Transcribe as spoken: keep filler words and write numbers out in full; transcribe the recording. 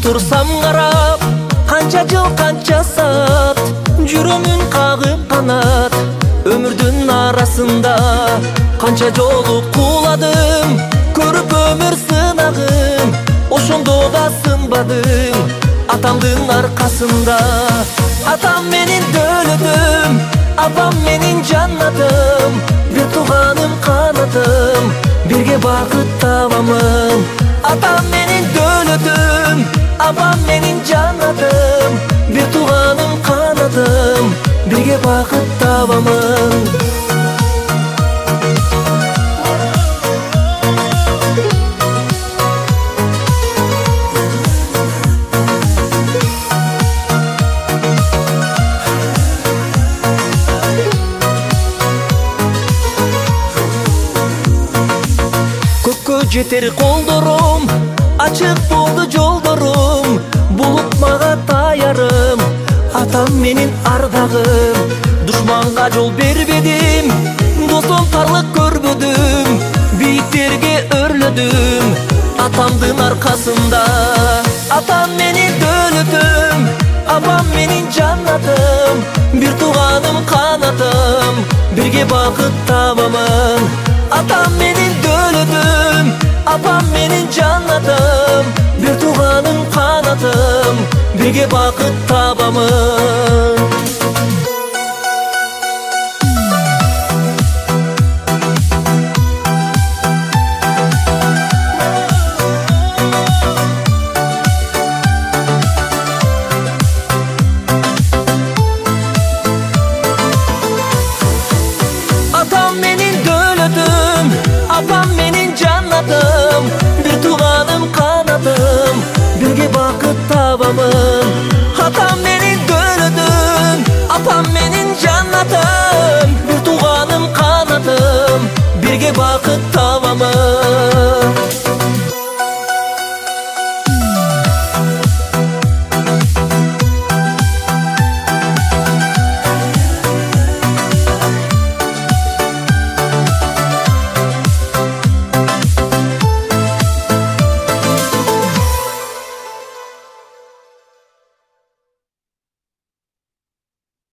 турсам карап, канча жыл канча саат, жүрөмүн кагып канат. Өмүрдүн арасында канча жолу кууладым, көрүп өмүр сынагын, ошондо да сынбадым атамдын аркасында. Атам менин дөөлөтүм, апам менин жаннатым, бир тууганым канатым, бирге бакыт табамын. Атам менин дөөлөтүм, апам менин жаннатым, бир тууганым канатым, бирге бакыт табамын. Көккө жетер колдорум, ачык болду жолдорум, булуп мага таярым, атам менин ардагым. Душманга жол бербедим, досум тарлык көрбөдүм, бийиктерге өрлөдүм атамдын аркасында. Атам менин дөөлөтүм, апам менин жаннатым, бир тууганым канатым, бирге бакыт табамын. Атам менин дөөлөтүм, апам менин жаннатым, бир тууганым канатым, бирге бакыт табамын. Атам менин дөөлөтүм, апам менин жаннатым, бир тууганым канатым, бирге бакыт табамын. Атам менин дөөлөтүм, апам менин жаннатым, бир тууганым канатым, бирге бакыт табамын.